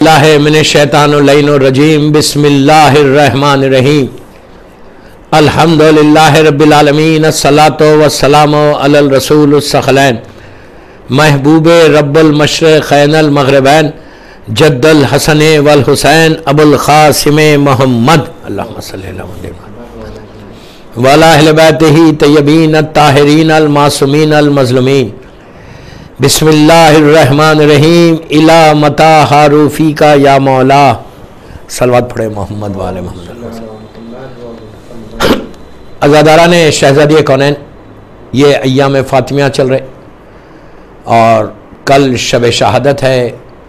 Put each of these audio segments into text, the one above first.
اللہ من الشیطان اللعین الرجیم بسم اللہ الرحمن الرحیم الحمدللہ رب العالمین الصلاۃ والسلام علی الرسول الثقلین محبوب رب المشرقین المغربین جد الحسن والحسین ابو القاسم محمد اللہم صلی اللہ علیہ وسلم وعلی اہل بیتہ طیبین الطاہرین المعصومین المظلومین بسم اللہ الرحمن الرحیم الی متی حروفی کا یا مولا صلوات پڑھے محمد والے محمد. عزاداران شہزادی کونین، یہ ایام فاطمیہ چل رہے اور کل شب شہادت ہے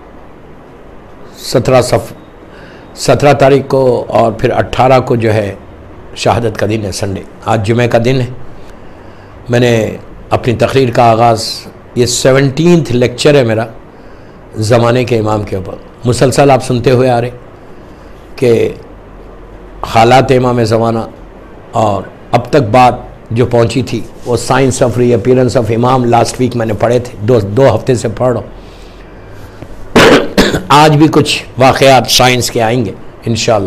17 تاریخ کو، اور پھر 18 کو جو ہے شہادت کا دن ہے، سنڈے. آج جمعہ کا دن ہے. میں نے اپنی تقریر کا آغاز، یہ 17th لیکچر ہے میرا زمانے کے امام کے اوپر. مسلسل آپ سنتے ہوئے آ رہے کہ حالات امام زمانہ، اور اب تک بات جو پہنچی تھی وہ science of reappearance of امام. لاسٹ ویک میں نے پڑھے تھے، دو ہفتے سے پڑھ رہا ہوں. آج بھی کچھ واقعات سائنس کے آئیں گے انشاءاللہ.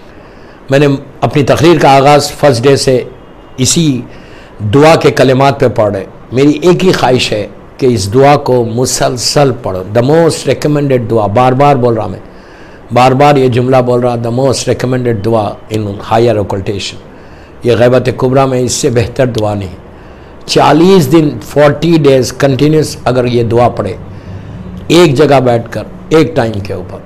میں نے اپنی تقریر کا آغاز فرسٹ ڈے سے اسی دعا کے کلمات پہ پڑھ رہے. میری ایک ہی خواہش ہے کہ اس دعا کو مسلسل پڑھو. دا موسٹ ریکمنڈڈ دعا، بار بار بول رہا، میں بار بار یہ جملہ بول رہا، دا موسٹ ریکمنڈڈ دعا ان ہائر اوکلٹیشن. یہ غیبت کبریٰ میں اس سے بہتر دعا نہیں. 40 دن 40 ڈیز کنٹینیوس اگر یہ دعا پڑھے ایک جگہ بیٹھ کر ایک ٹائم کے اوپر،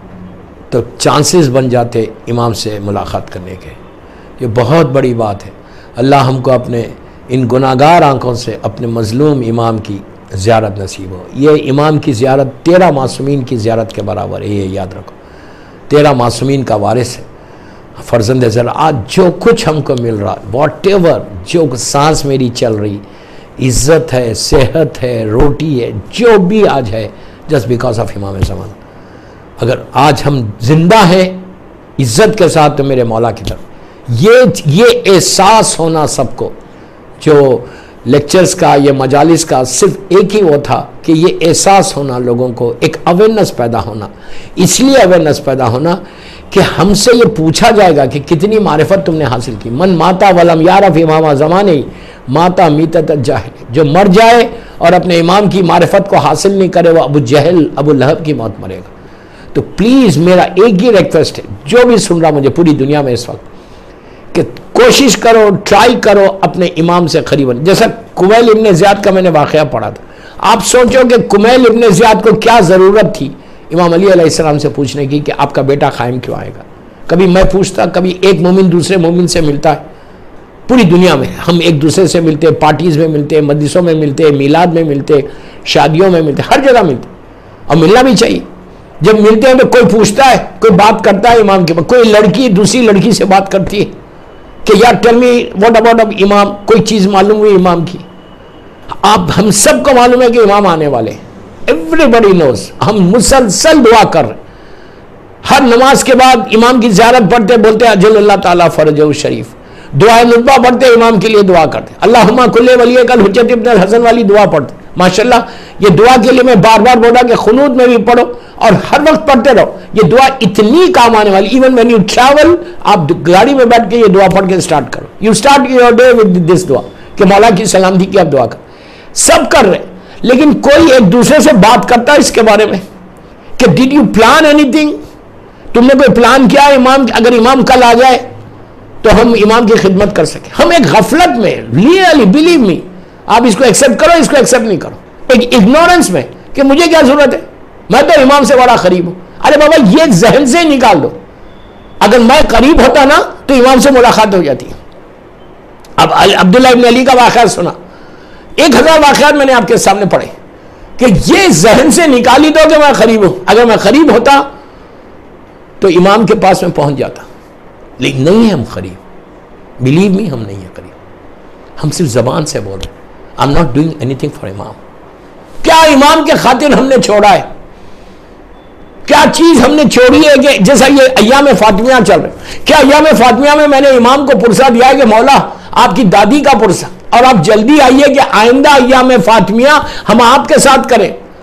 تو چانسز بن جاتے امام سے ملاقات کرنے کے. یہ بہت بڑی بات ہے. اللہ ہم کو اپنے ان گناہگار آنکھوں سے اپنے مظلوم امام کی زیارت نصیب ہو. یہ امام کی زیارت 13 معصومین کی زیارت کے برابر ہے، یہ یاد رکھو. 13 معصومین کا وارث ہے. فرزند زر آج جو کچھ ہم کو مل رہا، واٹ ایور، جو سانس میری چل رہی، عزت ہے، صحت ہے، روٹی ہے، جو بھی آج ہے، جسٹ بیکاز آف امام زمانہ. اگر آج ہم زندہ ہیں عزت کے ساتھ تو میرے مولا کی طرف یہ احساس ہونا سب کو. جو لیکچرز کا، یہ مجالس کا صرف ایک ہی وہ تھا کہ یہ احساس ہونا، لوگوں کو ایک اویئرنس پیدا ہونا. اس لیے اویئرنس پیدا ہونا کہ ہم سے یہ پوچھا جائے گا کہ کتنی معرفت تم نے حاصل کی. من ماتا ولم یعرف امام زمانے ماتا میتت الجاہل. جو مر جائے اور اپنے امام کی معرفت کو حاصل نہیں کرے وہ ابو جہل، ابو لہب کی موت مرے گا. تو پلیز میرا ایک ہی ریکویسٹ ہے، جو بھی سن رہا مجھے پوری دنیا میں اس وقت، کہ کوشش کرو، ٹرائی کرو اپنے امام سے قریب. جیسا کمیل ابن زیاد کا میں نے واقعہ پڑھا تھا. آپ سوچو کہ کمیل ابن زیاد کو کیا ضرورت تھی امام علی علیہ السلام سے پوچھنے کی کہ آپ کا بیٹا قائم کیوں آئے گا. کبھی میں پوچھتا، کبھی ایک مومن دوسرے مومن سے ملتا ہے. پوری دنیا میں ہم ایک دوسرے سے ملتے، پارٹیز میں ملتے، مجلسوں میں ملتے، میلاد میں ملتے، شادیوں میں ملتے، ہر جگہ ملتے، اور ملنا بھی چاہیے. جب ملتے ہیں تو کوئی پوچھتا ہے، کوئی بات کرتا ہے امام کے بعد. کوئی لڑکی دوسری لڑکی سے بات کرتی ہے کہ یار ٹیل می واٹ اباؤٹ امام، کوئی چیز معلوم ہوئی امام کی. ہم سب کو معلوم ہے کہ امام آنے والے ہیں. Everybody knows. ہم مسلسل دعا کر رہے ہیں. ہر نماز کے بعد امام کی زیارت پڑھتے، بولتے اجل اللہ تعالیٰ فرجہ شریف. دعائے نطبہ پڑھتے، امام کے لیے دعا کرتے. اللہم کل ولی کل حجت ابن الحسن والی دعا پڑھتے. ماشاءاللہ یہ دعا کے لیے میں بار بار بولا کہ قنوت میں بھی پڑھو اور ہر وقت پڑھتے رہو. یہ دعا اتنی کام آنے والی. ایون وین یو ٹریول، آپ گاڑی میں بیٹھ کے یہ دعا پڑھ کے اسٹارٹ کرو. You start your day with this دعا کہ مولا کی سلامتی کی آپ دعا کرو. سب کر رہے، لیکن کوئی ایک دوسرے سے بات کرتا ہے اس کے بارے میں کہ did you plan anything. تم نے کوئی پلان کیا امام؟ اگر امام کل آ جائے تو ہم امام کی خدمت کر سکیں. ہم ایک غفلت میں، ریئلی بلیو می، آپ اس کو ایکسیپٹ کرو، اس کو ایکسیپٹ نہیں کرو، ایک اگنورنس میں کہ مجھے کیا ضرورت ہے، میں تو امام سے بڑا قریب ہوں. ارے بابا یہ ذہن سے نکال دو. اگر میں قریب ہوتا نا تو امام سے ملاقات ہو جاتی ہے. اب عبداللہ ابن علی کا واقعہ سنا، 1000 واقعات میں نے آپ کے سامنے پڑھے کہ یہ ذہن سے نکالی دو کہ میں قریب ہوں. اگر میں قریب ہوتا تو امام کے پاس میں پہنچ جاتا، لیکن نہیں ہے ہم قریب. بلیو می، ہم نہیں ہیں قریب. ہم صرف زبان سے بول رہے ہیں I'm not doing anything for امام. کیا امام کے خاطر ہم نے چھوڑا ہے؟ کیا چیز ہم نے چھوڑی ہے کہ جیسا یہ ایام فاطمیہ چل رہے، کیا ایام فاطمیہ میں نے امام کو پرسہ دیا ہے کہ مولا آپ کی دادی کا پرسہ، اور آپ جلدی آئیے کہ آئندہ ایام فاطمیہ ہم آپ کے ساتھ کریں.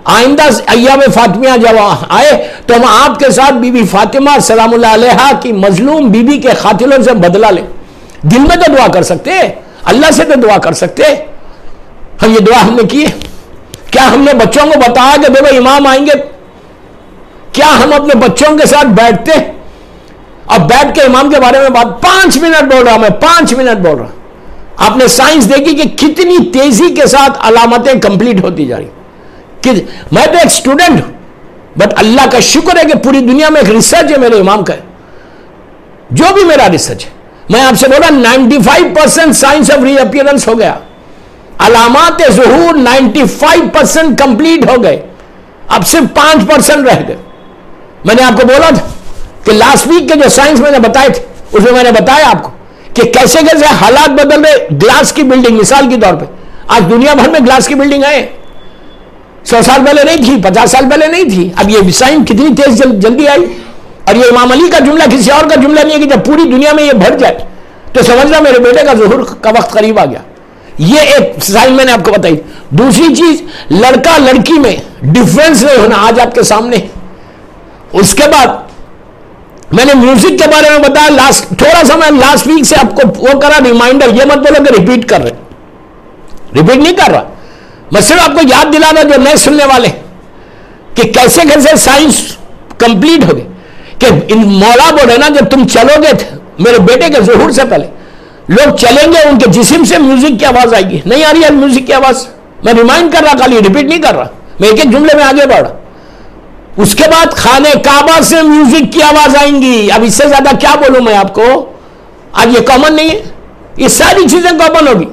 آئندہ ایام فاطمیہ جب آئے تو ہم آپ کے ساتھ بی بی فاطمہ سلام اللہ علیہا کی مظلوم بی بی کے قاتلوں سے بدلہ لیں. دل میں تو دعا کر سکتے ہیں, اللہ سے تو دعا کر سکتے ہیں. ہم یہ دعا ہم نے کی ہے کیا؟ ہم نے بچوں کو بتایا کہ دیکھو امام آئیں گے؟ کیا ہم اپنے بچوں کے ساتھ بیٹھتے؟ اب بیٹھ کے امام کے بارے میں بات 5 منٹ بول رہا ہوں میں, 5 منٹ بول رہا ہوں. آپ نے سائنس دیکھی کہ کتنی تیزی کے ساتھ علامتیں کمپلیٹ ہوتی جا رہی. میں تو ایک اسٹوڈنٹ ہوں, بٹ اللہ کا شکر ہے کہ پوری دنیا میں ایک ریسرچ ہے میرے امام کا ہے, جو بھی میرا ریسرچ ہے. میں آپ سے بولا 95% سائنس آف ری اپیئرنس ہو گیا, علامات ظہور 95% کمپلیٹ ہو گئے, اب صرف 5% رہ گئے. میں نے آپ کو بولا تھا کہ لاسٹ ویک کے جو سائنس میں نے بتائے تھے اس میں نے بتایا آپ کو کہ کیسے کیسے حالات بدل رہے. گلاس کی بلڈنگ مثال کے طور پہ آج دنیا بھر میں گلاس کی بلڈنگ آئے, 100 سال پہلے نہیں تھی, 50 سال پہلے نہیں تھی. اب یہ سائنس کتنی تیز جلدی آئی. اور یہ امام علی کا جملہ کسی اور کا جملہ نہیں ہے کہ جب پوری دنیا میں یہ بھر جائے تو سمجھنا میرے بیٹے کا ظہور کا وقت قریب آ گیا. یہ ایک سائنس میں نے آپ کو بتائی. دوسری چیز, لڑکا لڑکی میں ڈفرنس نہیں ہونا آج آپ کے سامنے. اس کے بعد میں نے میوزک کے بارے میں بتایا تھوڑا سا. میں لاسٹ ویک سے آپ کو وہ کرا ریمائنڈر, یہ مت بولو کہ ریپیٹ کر رہے, ریپیٹ نہیں کر رہا, میں صرف آپ کو یاد دلا رہا جو نئے سننے والے کہ کیسے کیسے سائنس کمپلیٹ ہو گئی. کہ مولا بولے نا جب تم چلو گے میرے بیٹے کے ظہور سے پہلے لوگ چلیں گے, ان کے جسم سے میوزک کی آواز آئے گی. نہیں آ رہی ہے میوزک کی آواز, میں ریمائنڈ کر رہا, خالی ریپیٹ نہیں کر رہا, میں ایک ایک جملے میں آگے بڑھ رہا. اس کے بعد خانہ کعبہ سے میوزک کی آواز آئیں گی. اب اس سے زیادہ کیا بولوں میں آپ کو, آج یہ کامن نہیں ہے, یہ ساری چیزیں کامن ہوگی.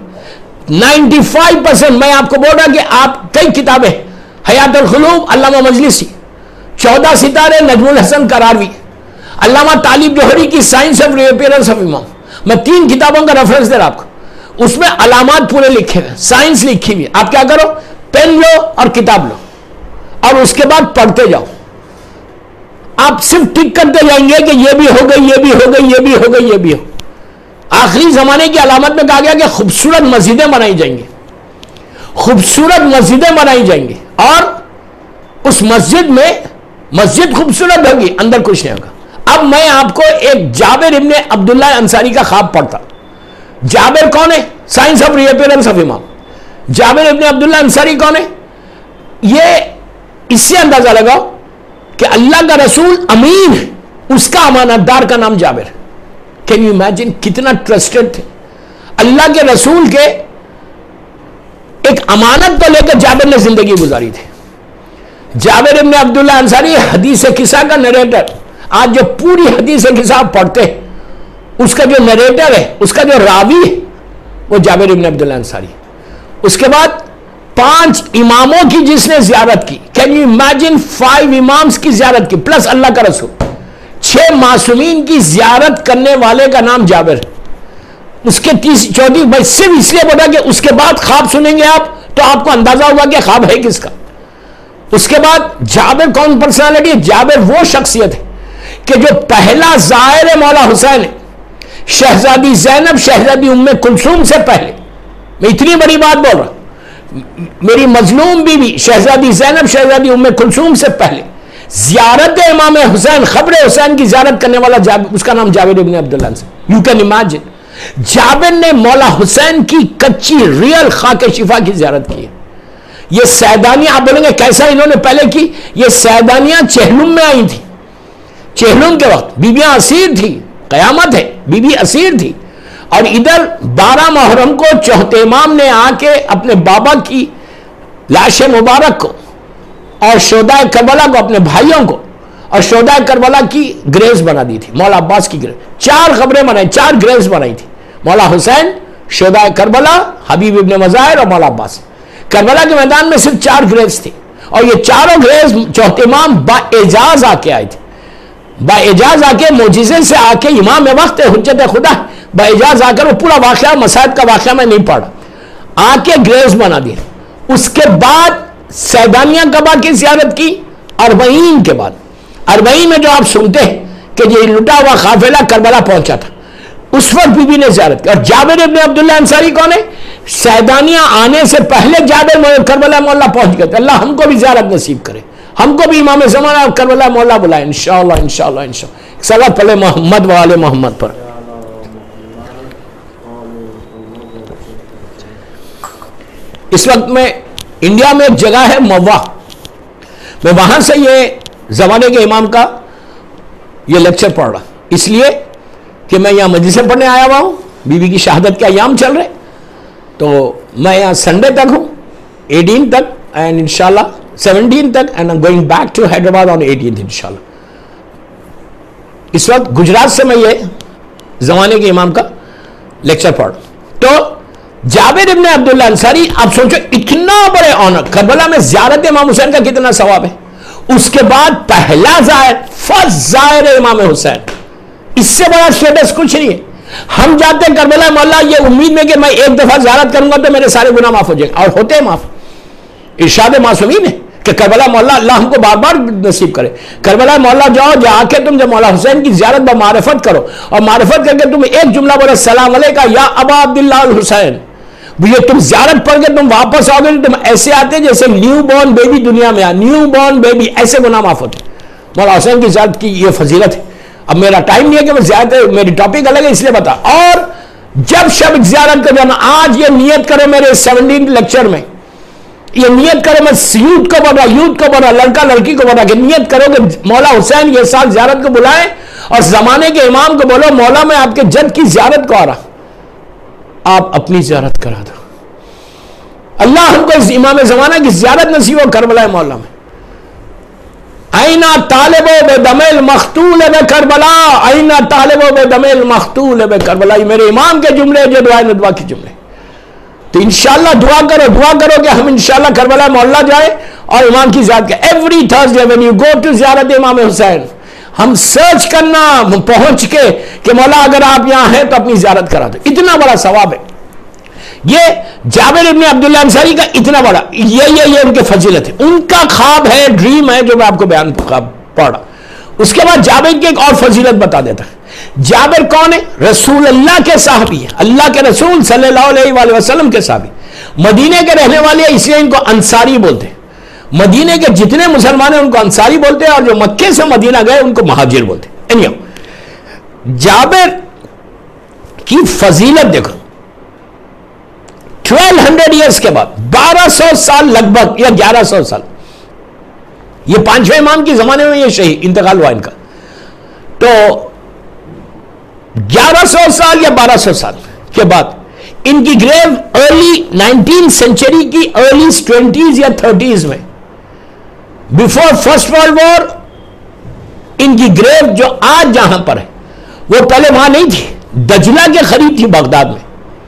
95% میں آپ کو بول رہا کہ آپ کئی کتابیں, حیات القلوب علامہ مجلسی, 14 ستارے نجم الحسن قراروی, علامہ طالب جوہری کی science of reappearance of امام. میں 3 کتابوں کا ریفرنس دے رہا آپ کو, اس میں علامات پورے لکھے ہوئے, سائنس لکھی ہوئی. آپ کیا کرو, پین لو اور کتاب لو اور اس کے بعد پڑھتے جاؤ. آپ صرف ٹک کرتے جائیں گے کہ یہ بھی ہو گئی, یہ بھی ہو گئی, یہ بھی ہو گئی, یہ بھی ہو. آخری زمانے کی علامت میں کہا گیا کہ خوبصورت مسجدیں بنائی جائیں گی, خوبصورت مسجدیں بنائی جائیں گی, اور اس مسجد میں مسجد خوبصورت ہوگی, اندر کچھ نہیں ہوگا. اب میں آپ کو ایک جابر ابن عبداللہ انصاری کا خواب پڑھتا. جابر کون ہے؟ Science of reappearance of امام. جابر ابن عبداللہ انصاری کون ہے؟ یہ اس سے اندازہ لگاؤ کہ اللہ کا رسول امین ہے, اس کا امانت دار کا نام جابر. کین یو امیجن کتنا ٹرسٹڈ تھے اللہ کے رسول کے, ایک امانت کو لے کر جابر نے زندگی گزاری تھی. جابر ابن عبداللہ انصاری حدیث قصہ کا نریٹر. آج جو پوری حدیث قصہ آپ پڑھتے ہیں اس کا جو نریٹر ہے, اس کا جو راوی ہے, وہ جابر ابن عبداللہ انصاری. اس کے بعد 5 اماموں کی جس نے زیارت کی. کین یو امیجن 5 امامز کی زیارت کی پلس اللہ کا رسول, 6 معصومین کی زیارت کرنے والے کا نام جابر. اس کے 34 بھائی صرف اس لیے بولا کہ اس کے بعد خواب سنیں گے آپ تو آپ کو اندازہ ہوگا کہ خواب ہے کس کا. اس کے بعد جابر کون پرسنالٹی ہے؟ جابر وہ شخصیت ہے کہ جو پہلا زائر مولا حسین ہے, شہزادی زینب شہزادی ام کلثوم سے پہلے. میں اتنی بڑی بات بول رہا ہوں, میری مظلوم بیوی شہزادی زینب شہزادی ام کلثوم سے پہلے زیارت امام حسین, خبر حسین کی زیارت کرنے والا اس کا نام Jabir ibn Abdullah Ansari. You can imagine, Jabir نے مولا حسین کی کچی ریل خاک شفا کی زیارت کی. یہ سیدانیاں, آپ بولیں گے کیسا انہوں نے پہلے کی, یہ سیدانیاں چہلم میں آئی تھی. چہلم کے وقت بیبیاں اسیر تھی, قیامت ہے, بی بی اسیر تھی. اور ادھر 12 محرم کو چوتھے امام نے آ کے اپنے بابا کی لاش مبارک کو اور شہدائے کربلا کو, اپنے بھائیوں کو, اور شہدائے کربلا کی گریوز بنا دی تھی. مولا عباس کی گریوز, 4 قبریں بنائی, 4 گریوز بنائی تھی. مولا حسین, شہدائے کربلا, حبیب ابن مظاہر اور مولا عباس. کربلا کے میدان میں صرف 4 گریوز تھی, اور یہ چاروں گریوز چوتھے امام با اعجاز آ کے آئے تھے. با اعجاز آ کے, معجزے سے آ کے, امام وقت حجت خدا, با اعجاز آ کر وہ پورا واقعہ, مسائد کا واقعہ میں نہیں پڑھا, آ کے گریوز بنا دیے. اس کے بعد سیدانیہ کعبہ کی زیارت کی 40 کے بعد. 40 میں جو آپ سنتے ہیں کہ یہ لٹا ہوا قافلہ کربلا پہنچا تھا, اس وقت بی بی نے زیارت کی. اور جابر ابن عبداللہ انصاری کون ہے؟ سیدانیہ آنے سے پہلے جابر کربلا مولا پہنچ گئے. اللہ ہم کو بھی زیارت نصیب کرے, ہم کو بھی امام زمانہ کربلا مولا بلائے انشاءاللہ انشاءاللہ انشاءاللہ. صلوات پڑھے محمد و آل محمد پر. اس وقت میں انڈیا میں ایک جگہ ہے موا, میں وہاں سے یہ زمانے کے امام کا یہ لیکچر پڑھ رہا, اس لیے کہ میں یہاں مجلسیں پڑھنے آیا ہوا ہوں, بی بی کی شہادت کے ایام چل رہے, تو میں یہاں سنڈے تک ہوں 18 تک اینڈ انشاءاللہ 17 تک, and I'm going back to Hyderabad on 18th انشاءاللہ. اس وقت گجرات سے میں یہ زمانے کے امام کا لیکچر پڑھ. تو جابر ابن عبداللہ انصاری, آپ سوچو اتنا بڑے آنر, کربلا میں زیارت امام حسین کا کتنا ثواب ہے, اس کے بعد پہلا زائر, فرسٹ زائر امام حسین, اس سے بڑا اسٹیٹس کچھ نہیں ہے. ہم جاتے ہیں کربلا مولا یہ امید میں کہ میں ایک دفعہ زیارت کروں گا تو میرے سارے گناہ معاف ہو جائیں گے, اور ہوتے ہیں معاف. ارشاد معصومین ہے کہ کربلا مولا اللہ ہم کو بار بار نصیب کرے. کربلا مولا جاؤ, جا کے تم جب مولا حسین کی زیارت بمعرفت کرو, اور معرفت کر کے تم ایک جملہ بولو السلام علیکہ یا ابا عبداللہ الحسین, یہ تم زیارت پڑھ کے تم واپس آؤ گے تم ایسے آتے جیسے نیو بورن بیبی دنیا میں آ, نیو بورن بیبی, ایسے گناہ معاف ہوتے. مولا حسین کی زیارت کی یہ فضیلت ہے. اب میرا ٹائم نہیں ہے کہ میں زیارت, میری ٹاپک الگ ہے اس لیے بتا. اور جب شب زیارت کا جانا, آج یہ نیت کرو میرے 17 لیکچر میں, یہ نیت کرو, میں یوتھ کو بڑھا, یوتھ کو بڑھا, لڑکا لڑکی کو بڑھا, کہ نیت کرو کہ مولا حسین یہ سال زیارت کو بلائیں, اور زمانے کے امام کو بولو مولا میں آپ کے جد کی زیارت کو آ رہا, آپ اپنی زیارت کرا دو. اللہ ہم کو اس امام زمانہ کی زیارت نصیب ہو کربلا مولا میں. اینا طالب بدم المقتول بکربلا, اینا طالب بدم المقتول بکربلا, یہ میرے امام کے جملے جو دعائے ندوہ کے جملے. تو انشاءاللہ دعا کرو کہ ہم انشاءاللہ کربلا مولا جائیں اور امام کی زیارت کریں. Every Thursday when you go to زیارت امام حسین, ہم سرچ کرنا پہنچ کے کہ مولا اگر آپ یہاں ہیں تو اپنی زیارت کرا دو. اتنا بڑا ثواب ہے یہ جابر ابن عبداللہ انصاری کا, اتنا بڑا یہ ان کے فضیلت ہے, ان کا خواب ہے, ڈریم ہے, جو میں آپ کو بیان پڑھا. اس کے بعد جابر کی ایک اور فضیلت بتا دیتا ہے. جابر کون ہے؟ رسول اللہ کے صحابی ہے, اللہ کے رسول صلی اللہ علیہ وآلہ وسلم کے صحابی, مدینے کے رہنے والے ہیں, اس لیے ان کو انصاری بولتے ہیں. مدینے کے جتنے مسلمان ہیں ان کو انصاری بولتے ہیں, اور جو مکے سے مدینہ گئے ان کو مہاجر بولتے ہیں. جابر کی فضیلت دیکھو, 1200 ایئرس کے بعد, 1200 سال لگ بھگ یا 1100 سال, یہ 5ویں امام کے زمانے میں یہ شہید انتقال ہوا ان کا, تو 1100 سال یا 1200 سال کے بعد ان کی گریو ارلی 19 سینچری کی ارلی 20s یا 30s میں, بیفور فرسٹ ورلڈ وار, ان کی گریو جو آج جہاں پر ہے وہ پہلے وہاں نہیں تھی, دجلہ کے قریب تھی بغداد میں.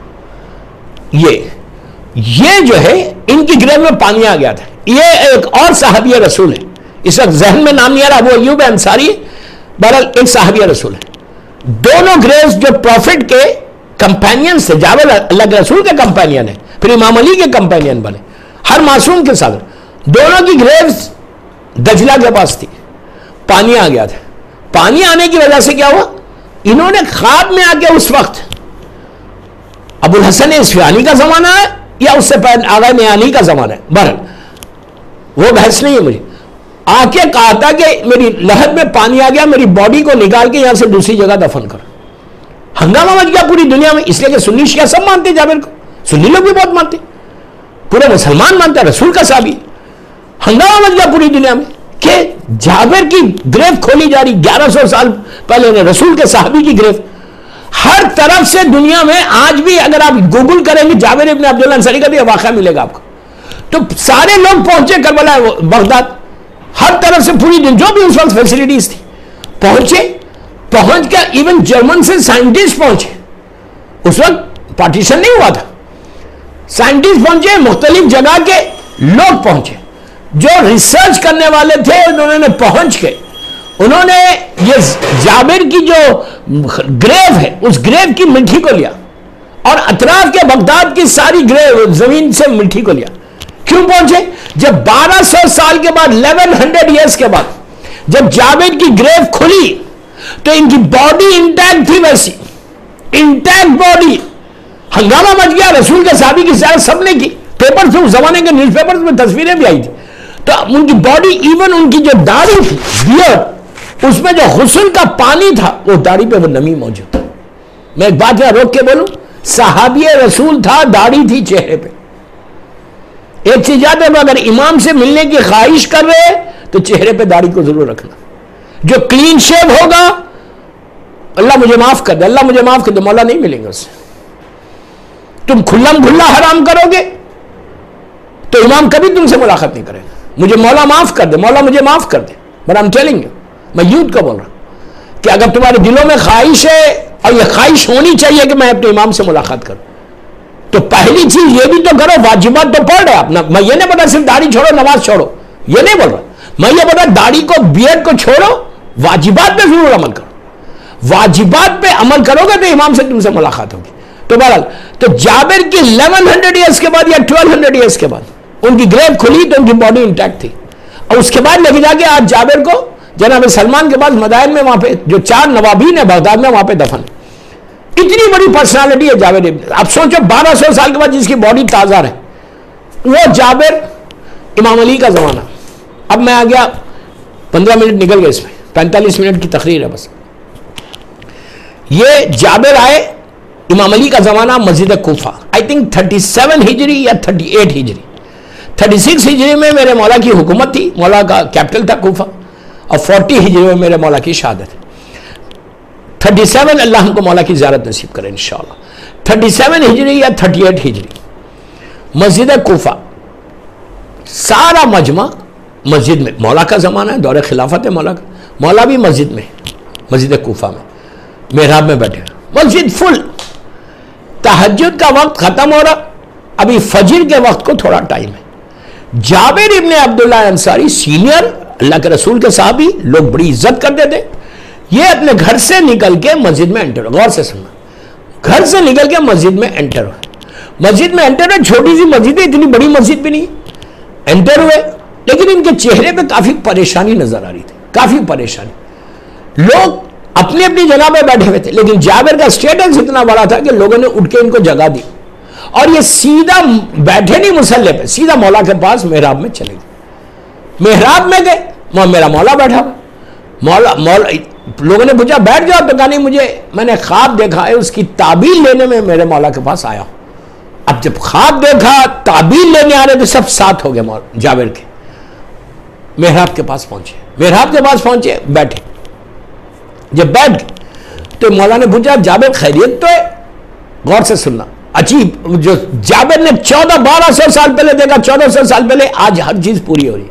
یہ جو ہے ان کی گریو میں پانی آ گیا تھا. یہ ایک اور صحابی رسول ہے, اس وقت ذہن میں نام نہیں آ رہا, ابو ایوب انصاری, بہرحال ایک صحابی رسول ہے. دونوں گریوز جو پروفٹ کے کمپینینز تھے, جابر اللہ کے رسول کے کمپینین ہے, پھر امام علی کے کمپینین بنے, ہر معصوم کے ساتھ, دونوں کی گریوز دجلہ کے پاس تھی. پانی آ گیا تھا. پانی آنے کی وجہ سے کیا ہوا, انہوں نے خواب میں آ کے اس وقت, ابو الحسن اصفہانی کا زمانہ ہے یا اس سے پہلے آغا نیانی کا زمانہ ہے, بہرحال وہ بحث نہیں ہے مجھے, آ کے کہا تھا کہ میری لہد میں پانی آ گیا, میری باڈی کو نکال کے یہاں سے دوسری جگہ دفن کرو. ہنگامہ مچ گیا پوری دنیا میں, اس لیے کہ سنی شیعہ سب مانتے ہیں جابر کو, سنی لوگ بھی بہت مانتے, پورے مسلمان مانتے ہیں, رسول کا صحابی. ہنگامہ مچ گیا پوری دنیا میں کہ جابر کی گریو کھولی جا رہی, 1100 سال پہلے رسول کے صحابی کی گریو. ہر طرف سے دنیا میں آج بھی اگر آپ گوگل کریں گے جابر ابن عبداللہ انصاری کا بھی واقعہ ملے گا آپ کو, تو سارے لوگ پہنچے کربلا بغداد, ہر طرف سے پوری دن جو بھی اس وقت فیسلٹیز تھی پہنچے. پہنچ کر ایون جرمن سے سائنٹسٹ پہنچے, اس وقت پارٹیشن نہیں ہوا تھا, سائنٹسٹ پہنچے, مختلف جگہ کے لوگ پہنچے, جو ریسرچ کرنے والے تھے انہوں نے پہنچ کے انہوں نے یہ جابر کی جو گریو ہے اس گریو کی مٹی کو لیا, اور اطراف کے بغداد کی ساری گریو زمین سے مٹی کو لیا. کیوں پہنچے؟ جب 1200 سال کے بعد 1100 ایئرس کے بعد جب جابر کی گریو کھلی تو ان کی باڈی انٹیکٹ تھی ویسی, انٹیکٹ باڈی. ہنگامہ مچ گیا, رسول کے صحابی کی زیارت سب نے کی, پیپر سے, اس زمانے کے نیوز پیپر میں تصویریں بھی آئی تھی. تو ان کی باڈی, ایون ان کی جو داڑھی تھی, بیئرڈ, اس میں جو غسل کا پانی تھا, وہ داڑھی پہ وہ نمی موجود تھا. میں ایک بات یہاں روک کے بولوں, صحابی رسول تھا, داڑھی تھی چہرے پہ. ایک چیز یاد ہے, اگر امام سے ملنے کی خواہش کر رہے تو چہرے پہ داڑھی کو ضرور رکھنا. جو کلین شیو ہوگا, اللہ مجھے معاف کر دے, اللہ مجھے معاف کر دے, مولا نہیں ملیں گے اس سے. تم کھلم کھلا حرام کرو گے تو امام کبھی تم سے ملاقات نہیں کرے گا. مجھے مولا معاف کر دے, مولا مجھے معاف کر دے. But I am telling you, میں یوتھ کو بول رہا ہوں کہ اگر تمہارے دلوں میں خواہش ہے, اور یہ خواہش ہونی چاہیے کہ میں اپنے امام سے ملاقات کروں, تو پہلی چیز یہ بھی تو کرو, واجبات تو پڑھ رہے آپ. میں یہ نہیں بتا صرف داڑھی چھوڑو نماز چھوڑو, یہ نہیں بول رہا. میں یہ بتا داڑھی کو, بیئرڈ کو چھوڑو, واجبات پہ ضرور عمل کرو. واجبات پہ عمل کرو گے تو امام سے تم سے ملاقات ہوگی. تو بہرحال, تو جابر کی 1100 ایئرس کے بعد یا 1200 ایئرس کے بعد ان کی گریو کھلی تو ان کی باڈی انٹیکٹ تھی. اور اس کے بعد لے کے جا کے آج جابر کو جناب سلمان کے پاس مدائن میں, وہاں پہ جو 4 نوابین ہیں بغداد میں, وہاں پہ دفن ہے. اتنی بڑی پرسنالٹی ہے جابر. اب سوچو 1200 سال کے بعد جس کی باڈی تازہ رہے, وہ جابر. امام علی کا زمانہ. اب میں آ گیا, 15 منٹ نکل گئے, اس میں 45 منٹ کی تقریر ہے بس. یہ جابر آئے, امام علی کا زمانہ, مسجد کوفہ, آئی تھنک 37 ہجری یا 38 ہجری. 36 ہجری میں میرے مولا کی حکومت تھی, مولا کا کیپٹل تھا کوفہ, اور 40 ہجری میں میرے مولا کی شہادت ہے. 37 اللہ ہم کو مولا کی زیارت نصیب کرے انشاءاللہ. 37 ہجری یا 38 ہجری, مسجد کوفہ, سارا مجمع مسجد میں. مولا کا زمانہ ہے, دور خلافت ہے مولا کا. مولا بھی مسجد میں, مسجد کوفہ میں محراب میں بیٹھے, مسجد فل. تہجد کا وقت ختم ہو رہا, ابھی فجر کے وقت کو تھوڑا ٹائم ہے. جابر ابن عبداللہ انصاری, سینئر اللہ کے رسول کے صحابی, لوگ بڑی عزت کرتے تھے, یہ اپنے گھر سے نکل کے مسجد میں انٹر ہو. غور سے سننا, گھر سے نکل کے مسجد میں انٹر ہو. مسجد میں انٹر ہوئے, چھوٹی سی مسجد ہے, اتنی بڑی مسجد بھی نہیں. انٹر ہوئے, لیکن ان کے چہرے پہ کافی پریشانی نظر آ رہی تھی, کافی پریشانی. لوگ اپنی اپنی جگہ پہ بیٹھے ہوئے تھے, لیکن جابر کا اسٹیٹس اتنا بڑا تھا کہ لوگوں نے اٹھ کے ان کو جگہ دی, اور یہ سیدھا بیٹھے نہیں مسلح پہ, سیدھا مولا کے پاس محراب میں چلے گئے. محراب میں گئے, وہاں میرا مولا بیٹھا ہوا. مولا لوگوں نے پوچھا بیٹھ جاؤ, تو کہا نہیں, مجھے, میں نے خواب دیکھا ہے, اس کی تعبیر لینے میں میرے مولا کے پاس آیا ہوں. اب جب خواب دیکھا, تعبیر لینے آ رہے, تو سب ساتھ ہو گئے جابر کے. محراب کے پاس پہنچے, محراب کے پاس پہنچے, بیٹھے. جب بیٹھ گئے تو مولا نے پوچھا جابر خیریت تو ہے؟ غور سے سننا, عجیب, جو جابر نے 1200 سال پہلے دیکھا, 1400 سال پہلے, آج ہر چیز پوری ہو رہی.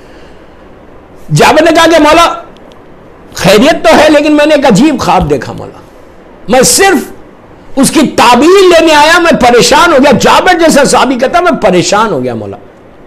جابر نے کہا کہ مولا خیریت تو ہے, لیکن میں نے ایک عجیب خواب دیکھا مولا, میں صرف اس کی تعبیر لینے آیا, میں پریشان ہو گیا. جابر جیسا صحابی کہتا, میں پریشان ہو گیا مولا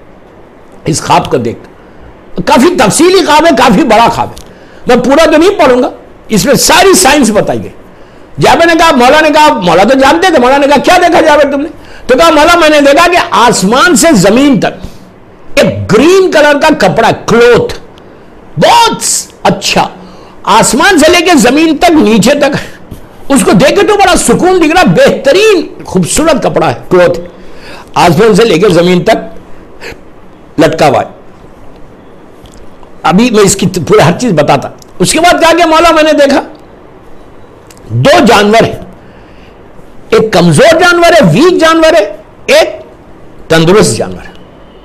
اس خواب کو دیکھ. کافی تفصیلی خواب ہے, کافی بڑا خواب ہے, میں پورا تو نہیں پڑھوں گا, اس میں ساری سائنس بتائی گئی. جابر نے کہا, مولا نے کہا, مولا تو جانتے تھے. مولا نے کہا کیا دیکھا جابر تم نے؟ تو کہا مولا میں نے دیکھا کہ آسمان سے زمین تک ایک گرین کلر کا کپڑا, کلوتھ, بہت اچھا, آسمان سے لے کے زمین تک, نیچے تک, اس کو دیکھ کے تو بڑا سکون دکھ رہا, بہترین خوبصورت کپڑا ہے, کلوتھ, آسمان سے لے کے زمین تک لٹکا ہوا ہے. ابھی میں اس کی پورا ہر چیز بتاتا. اس کے بعد کہا کہ مولا میں نے دیکھا 2 جانور ہیں, ایک کمزور جانور ہے, ویک جانور ہے, ایک تندرست جانور ہے.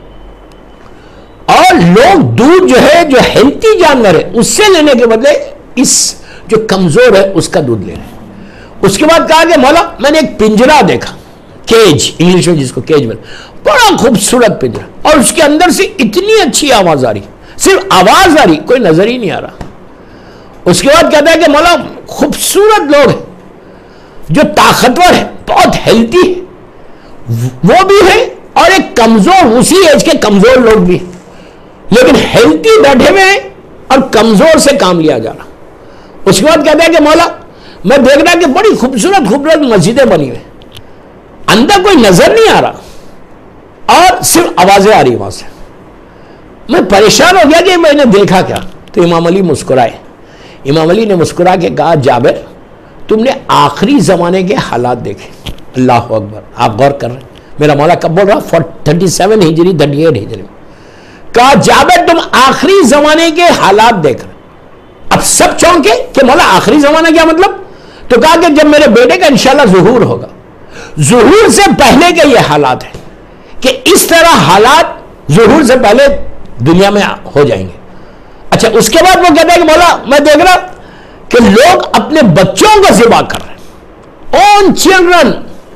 اور لوگ دودھ جو ہے, جو ہیلتھی جانور ہے, اس سے لینے کے بدلے اس جو کمزور ہے اس کا دودھ لے رہے ہیں. اس کے بعد کہا کہ مولا میں نے ایک پنجرا دیکھا, کیج انگلش میں جس کو کیج میں, بڑا خوبصورت پنجرا, اور اس کے اندر سے اتنی اچھی آواز آ رہی, صرف آواز آ رہی, کوئی نظر ہی نہیں آ رہا. اس کے بعد کہتا ہے کہ مولا خوبصورت لوگ ہیں, جو طاقتور ہے, بہت ہیلتھی ہے, وہ بھی ہے, اور ایک کمزور, اسی ایج کے کمزور لوگ بھی ہیں, لیکن ہیلتھی بیٹھے ہوئے ہیں اور کمزور سے کام لیا جا رہا. اس کے بعد کہتا ہے کہ مولا میں دیکھ رہا کہ بڑی خوبصورت خوبصورت مسجدیں بنی ہوئی, اندر کوئی نظر نہیں آ رہا, اور صرف آوازیں آ رہی وہاں سے. میں پریشان ہو گیا کہ میں نے دیکھا کیا. تو امام علی مسکرائے. امام علی نے مسکرا کے کہا جابر تم نے آخری زمانے کے حالات دیکھے. اللہ اکبر. آپ غور کر رہے ہیں میرا مولا کب بول رہا؟ 37 ہجری 38 ہجری میں کہا جابر تم آخری زمانے کے حالات دیکھ رہے. اب سب چونکے کہ مولا آخری زمانہ کیا مطلب؟ تو کہا کہ جب میرے بیٹے کا انشاءاللہ ظہور ہوگا. ظہور سے پہلے کے یہ حالات ہیں کہ اس طرح حالات ظہور سے پہلے دنیا میں ہو جائیں گے. اچھا اس کے بعد وہ کہتا ہے کہ مولا میں دیکھ رہا کہ لوگ اپنے بچوں کو ذبح کر رہے ہیں. اون چلڈرن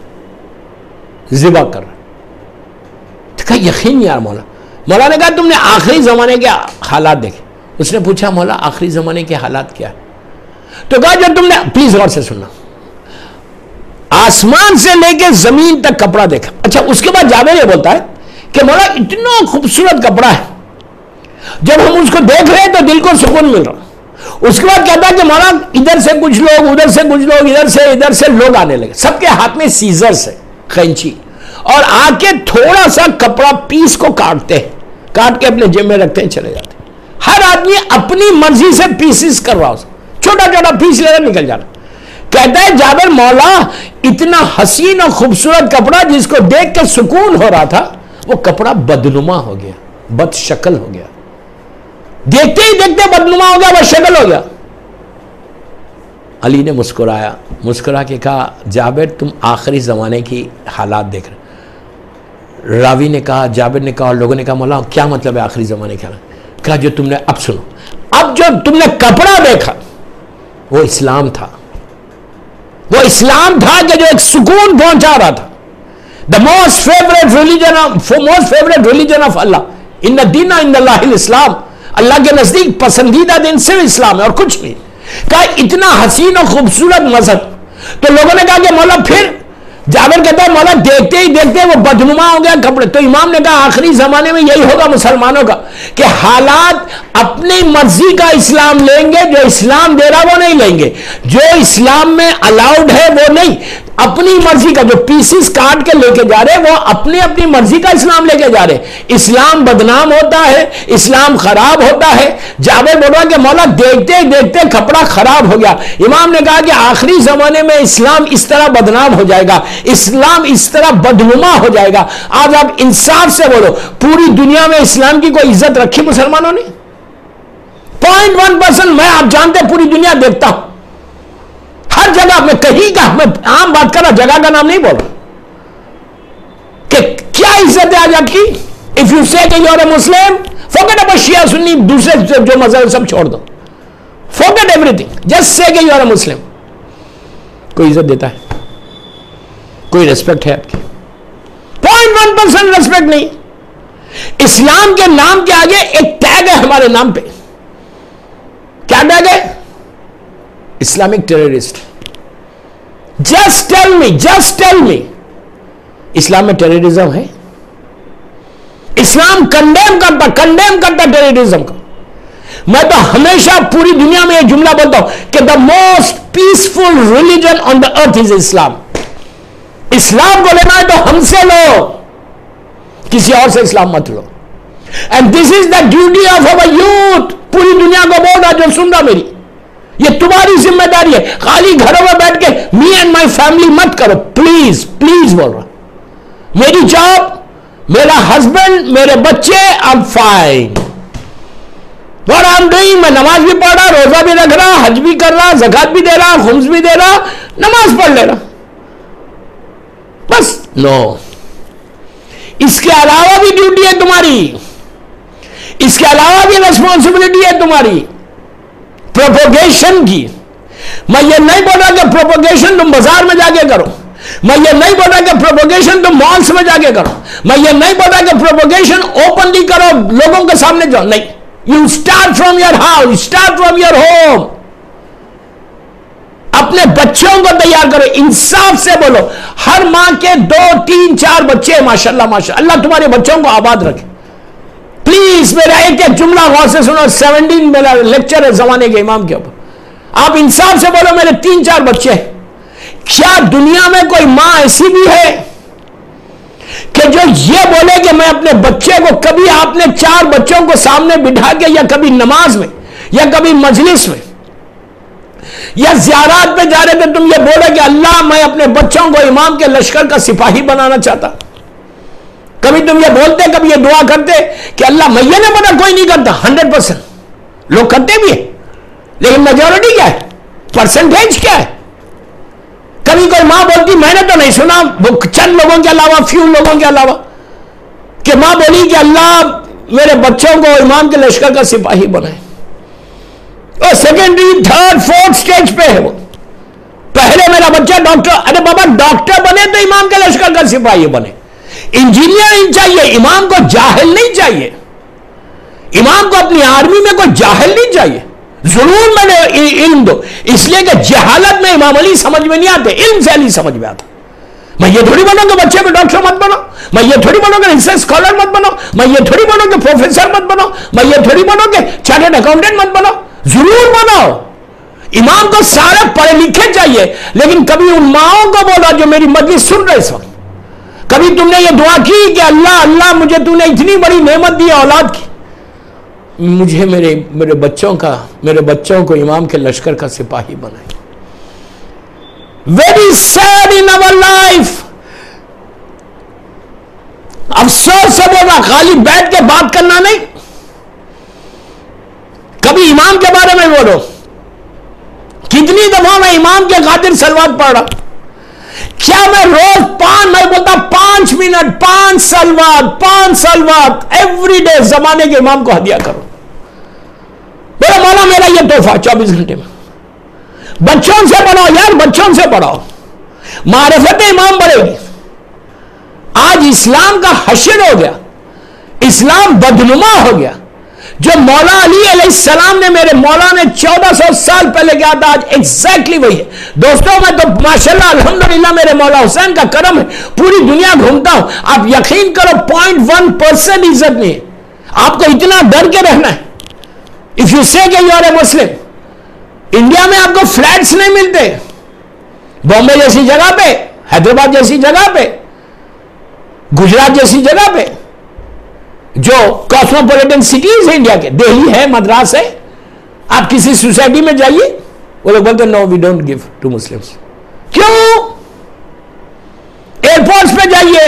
ذبح کر رہے ہیں. تو کہا یقین نہیں یار مولا. مولا نے کہا تم نے آخری زمانے کے حالات دیکھے. اس نے پوچھا مولا آخری زمانے کے حالات کیا ہے؟ تو کہا جب تم نے پلیز غور سے سننا آسمان سے لے کے زمین تک کپڑا دیکھا. اچھا اس کے بعد جابر یہ بولتا ہے کہ مولا اتنا خوبصورت کپڑا ہے جب ہم اس کو دیکھ رہے ہیں تو دل کو سکون مل رہا. اس کے بعد کہتا ہے کہ مولا ادھر سے کچھ لوگ ادھر سے کچھ لوگ ادھر سے لوگ آنے لگے. سب کے ہاتھ میں سیزر سے قینچی اور آ کے تھوڑا سا کپڑا پیس کو کاٹتے ہیں, کاٹ کے اپنے جیب میں رکھتے ہیں, چلے جاتے ہیں. ہر آدمی اپنی مرضی سے پیسز کر رہا, چھوٹا چھوٹا پیس لے کر نکل جا رہا. کہتا ہے جابر مولا اتنا حسین اور خوبصورت کپڑا جس کو دیکھ کے سکون ہو رہا تھا وہ کپڑا بدنما ہو گیا, بد شکل ہو گیا. دیکھتے ہی دیکھتے بدنما ہو گیا, بد شکل ہو گیا. علی نے مسکرایا, مسکرا کے کہا جابر تم آخری زمانے کی حالات دیکھ رہے. راوی نے کہا, جابر نے کہا اور لوگوں نے کہا مولا کیا مطلب ہے آخری زمانے کا؟ کہا جو تم نے اب سنو, اب جو تم نے کپڑا دیکھا وہ اسلام تھا. وہ اسلام تھا کہ جو ایک سکون پہنچا رہا تھا. the most favorite religion of Allah, ان الدین عند اللہ الاسلام, اللہ کے نزدیک پسندیدہ دین صرف اسلام ہے اور کچھ نہیں. کہا اتنا حسین اور خوبصورت مذہب. تو لوگوں نے کہا کہ مولا پھر؟ جابر کہتا ہے مولا دیکھتے ہی دیکھتے وہ بدنما ہو گیا کپڑے. تو امام نے کہا آخری زمانے میں یہی ہوگا مسلمانوں کا کہ حالات اپنی مرضی کا اسلام لیں گے, جو اسلام دے رہا وہ نہیں لیں گے, جو اسلام میں الاؤڈ ہے وہ نہیں. اپنی مرضی کا جو پیسز کاٹ کے لے کے جا رہے وہ اپنی مرضی کا اسلام لے کے جا رہے. اسلام بدنام ہوتا ہے, اسلام خراب ہوتا ہے. جابر بول رہا کہ مولا دیکھتے ہی دیکھتے کپڑا خراب ہو گیا. امام نے کہا کہ آخری زمانے میں اسلام اس طرح بدنام ہو جائے گا, اسلام اس طرح بدنما ہو جائے گا. آج آپ انصاف سے بولو پوری دنیا میں اسلام کی کوئی عزت رکھی مسلمانوں نے؟ 0.1% میں آپ جانتے پوری دنیا دیکھتا ہوں ہر جگہ. میں کہیں کا, میں عام بات کر رہا, جگہ کا نام نہیں بول رہا, کہ کیا عزت ہے آج آپ کی. اف یو سے کہ you are a Muslim, forget about شیعہ سنی دوسرے جو مذہب سب چھوڑ دو, forget everything, just say کہ یو آر اے مسلم. کوئی عزت دیتا ہے؟ کوئی ریسپیکٹ ہے آپ کی؟ 0.1% ریسپیکٹ نہیں. اسلام کے نام کے آگے ایک ٹیگ ہے ہمارے نام پہ. کیا ٹیگ ہے؟ Islamic terrorist. Just tell me اسلام میں ٹیررزم ہے؟ اسلام کنڈیم کرتا ٹیررزم کو. میں تو ہمیشہ پوری دنیا میں یہ جملہ بولتا ہوں کہ the most peaceful religion on the earth is Islam. اسلام کو لینا ہے تو ہم سے لو, کسی اور سے اسلام مت لو. And this is the duty of our youth. پوری دنیا کو بول رہا جو سن رہا میری, یہ تمہاری ذمہ داری ہے. خالی گھروں میں بیٹھ کے می اینڈ مائی فیملی مت کرو, پلیز بول رہا. میری جاب, میرا ہسبینڈ, میرے بچے, I am fine. what I am doing, میں نماز بھی پڑھ رہا, روزہ بھی رکھ رہا, حج بھی کر رہا, زکات بھی دے رہا, خمس بھی دے رہا, نماز پڑھ لے رہا, بس. نو, اس کے علاوہ بھی ڈیوٹی ہے تمہاری, اس کے علاوہ بھی ریسپانسبلٹی ہے تمہاری پروپوگیشن کی. میں یہ نہیں بول رہا کہ پروپوگیشن تم بازار میں جا کے کرو, میں یہ نہیں بول رہا کہ پروپوگیشن تم مالس میں جا کے کرو, میں یہ نہیں بول رہا کہ پروپوگیشن اوپنلی کرو, لوگوں کے سامنے جاؤ, نہیں. You start from your house, start from your home. اپنے بچوں کو تیار کرو, انصاف سے بولو. ہر ماں کے 2, 3, 4 بچے, ماشاءاللہ اللہ تمہارے بچوں کو آباد رکھے. پلیز میرا ایک جملہ غور سے سنو. 17 میرا لیکچر ہے زمانے کے امام کے اوپر. آپ انصاف سے بولو میرے 3, 4 بچے. کیا دنیا میں کوئی ماں ایسی بھی ہے کہ جو یہ بولے کہ میں اپنے بچے کو, کبھی آپ نے 4 بچوں کو سامنے بٹھا کے یا کبھی نماز میں یا کبھی مجلس میں یا زیارات پہ جا رہے تھے تم یہ بولے کہ اللہ میں اپنے بچوں کو امام کے لشکر کا سپاہی بنانا چاہتا؟ کبھی تم یہ بولتے، کبھی یہ دعا کرتے کہ اللہ میہ نے بنا؟ کوئی نہیں کرتا. 100% لوگ کرتے بھی ہیں، لیکن میجورٹی کیا ہے، پرسنٹیج کیا ہے؟ کبھی کوئی ماں بولتی، میں نے تو نہیں سنا چند لوگوں کے علاوہ، فیو لوگوں کے علاوہ، کہ ماں بولی کہ اللہ میرے بچوں کو امام کے لشکر کا سپاہی بنائے. اور سیکنڈری، تھرڈ، فورتھ سٹیج پہ ہے وہ. پہلے میرا بچہ ڈاکٹر، ارے بابا ڈاکٹر بنے تو امام کے لشکر کا سپاہی بنے. انجینئر نہیں چاہیے، امام کو جاہل نہیں چاہیے. امام کو اپنی آرمی میں کوئی جاہل نہیں چاہیے. ضرور میں نے علم دو، اس لیے کہ جہالت میں امام علی سمجھ میں نہیں آتے، علم سے علی سمجھ میں آتا. میں یہ تھوڑی بنوں کہ بچے کو ڈاکٹر مت بنو، میں یہ تھوڑی بنوں کہ ریسرچ اسکالر مت بنو، میں یہ تھوڑی بنوں کہ پروفیسر مت بنو، میں یہ تھوڑی بنوں کہ چارٹرڈ اکاؤنٹنٹ مت بنو. ضرور بنو. امام کو سارے پڑھے لکھے چاہیے، لیکن کبھی ان ماؤں کو بولا جو میری مجلس سن رہے اس وقت، کبھی تم نے یہ دعا کی کہ اللہ اللہ مجھے تو نے اتنی بڑی نعمت دی اولاد کی، مجھے میرے بچوں کو امام کے لشکر کا سپاہی بنائے. Very sad in our life. افسوس سے بولا، خالی بیٹھ کے بات کرنا نہیں، کبھی امام کے بارے میں بولو. کتنی دفعہ میں امام کے خاطر سلوات پڑھ رہا، کیا میں روز میں بولتا 5 منٹ 5 سلوات ایوری ڈے زمانے کے امام کو ہدیہ کرو. میرا مولا میرا یہ تحفہ 24 گھنٹے میں. بچوں سے پڑھاؤ یار، بچوں سے پڑھاؤ، معرفت امام بڑھے گی. آج اسلام کا حشر ہو گیا، اسلام بدنما ہو گیا. جو مولا علی علیہ السلام نے، میرے مولا نے 1400 سال پہلے کیا تھا، آج ایگزیکٹلی وہی ہے. دوستوں میں تو ماشاءاللہ الحمدللہ میرے مولا حسین کا کرم ہے، پوری دنیا گھومتا ہوں. آپ یقین کرو 0.1% عزت نہیں ہے. آپ کو اتنا ڈر کے رہنا ہے. اف یو سے کہ you are a Muslim. India میں آپ کو فلیٹس نہیں ملتے، بامبے جیسی جگہ پہ، حیدرآباد جیسی جگہ پہ، گجرات جیسی جگہ پہ، جو کاسموپولیٹن سٹیز ہیں انڈیا کے، دہلی ہے، مدراس ہے. آپ کسی سوسائٹی میں جائیے، وہ لوگ بولتے no we don't give to Muslims. کیوں؟ ایئرپورٹس پہ جائیے،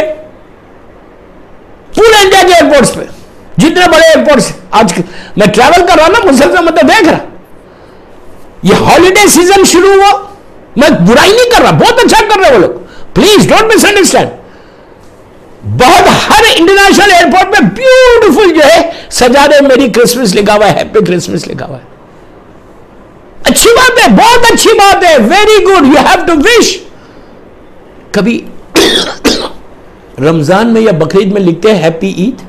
پورے انڈیا کے ایئرپورٹس پہ، جتنے بڑے ایئرپورٹس، آج میں ٹریول کر رہا نا مسلسل، میں تو دیکھ رہا یہ ہالیڈے سیزن شروع ہوا. میں برائی نہیں کر رہا، بہت اچھا کر رہے وہ لوگ، پلیز ڈونٹ مس انڈرسٹینڈ. بہت ہر انٹرنیشنل ایئرپورٹ پہ بیوٹیفل جو ہے سجادے میری کرسمس لکھا ہوا ہے، ہیپی کرسمس لکھا ہوا ہے. اچھی بات ہے، بہت اچھی بات ہے، very good, you have to wish. کبھی رمضان میں یا بقرعید میں لکھتے ہیں ہیپی عید؟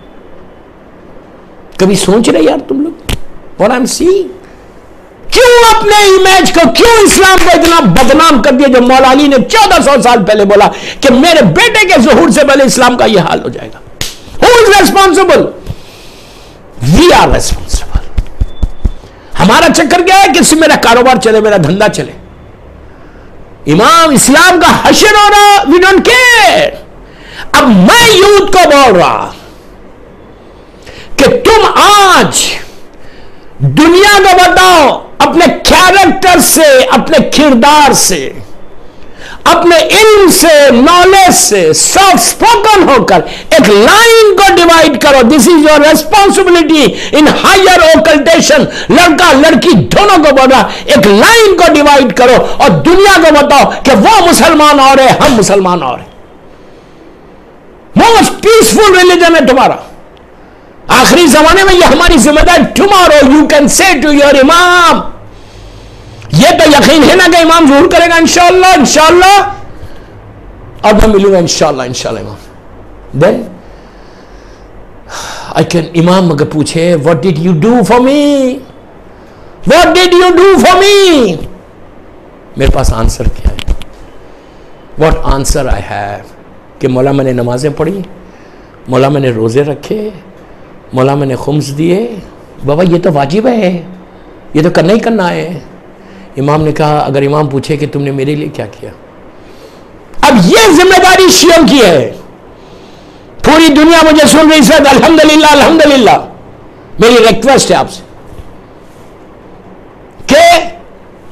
کبھی سوچ رہے یار تم لوگ what I'm seeing؟ کیوں اپنے امیج کو، کیوں اسلام کو اتنا بدنام کر دیا جو مولا علی نے 1400 سال پہلے بولا کہ میرے بیٹے کے ظہور سے پہلے اسلام کا یہ حال ہو جائے گا. Who is responsible? We are responsible. ہمارا چکر کیا ہے کہ میرا کاروبار چلے، میرا دھندا چلے. امام اسلام کا حشر ہو رہا، we don't care. اب میں یوتھ کو بول رہا کہ تم آج دنیا کو بتاؤ اپنے کیریکٹر سے، اپنے کردار سے، اپنے علم سے، نالج سے، سافٹ اسپوکن ہو کر ایک لائن کو ڈیوائڈ کرو. This is your responsibility in higher occultation. لڑکا لڑکی دونوں کو بول رہا، ایک لائن کو ڈیوائڈ کرو اور دنیا کو بتاؤ کہ وہ مسلمان اور ہے، ہم مسلمان اور ہیں. موسٹ پیسفل ریلیجن ہے تمہارا. آخری زمانے میں یہ ہماری ذمہ داری. Tomorrow you can say to your imam, یہ تو یقین ہے نا کہ امام ظہور کرے گا انشاءاللہ، انشاءاللہ، اور میں ملوں گا انشاءاللہ، انشاءاللہ امام. دین آئی کین، امام اگر پوچھے what did you do for me, what did you do for me، میرے پاس آنسر کیا ہے؟ what answer I have؟ کہ مولا میں نے نمازیں پڑھی، مولا میں نے روزے رکھے، مولا میں نے خمس دیے. بابا یہ تو واجب ہے، یہ تو کرنا ہی کرنا ہے. امام نے کہا، اگر امام پوچھے کہ تم نے میرے لیے کیا کیا؟ اب یہ ذمہ داری شیعوں کی ہے. پوری دنیا مجھے سن رہی ہے، الحمدللہ الحمدللہ. میری ریکویسٹ ہے آپ سے کہ